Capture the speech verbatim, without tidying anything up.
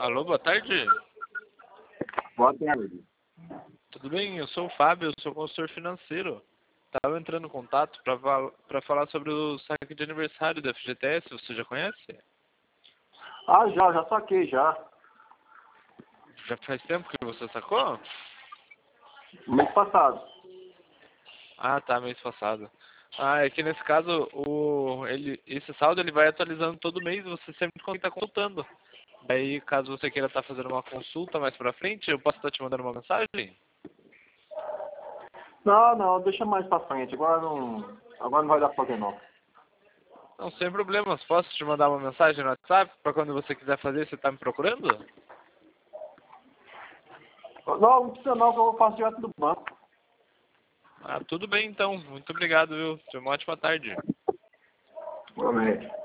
Alô, boa tarde. Boa tarde. Tudo bem? Eu sou o Fábio, eu sou consultor financeiro. Estava entrando em contato para falar sobre o saque de aniversário da F G T S, você já conhece? Ah, já, já saquei, já. Já faz tempo que você sacou? Mês passado. Ah, tá, mês passado. Ah, é que nesse caso, o, ele, esse saldo ele vai atualizando todo mês, você sempre está consultando. Daí, caso você queira estar fazendo uma consulta mais pra frente, eu posso estar te mandando uma mensagem? Não, não, deixa mais pra frente. Agora não, agora não vai dar pra fazer, não. Não, sem problemas. Posso te mandar uma mensagem no WhatsApp para quando você quiser fazer, você está me procurando? Não, não precisa não, que eu faço direto do banco. Ah, tudo bem então. Muito obrigado, viu? Tenha uma ótima tarde. Promete.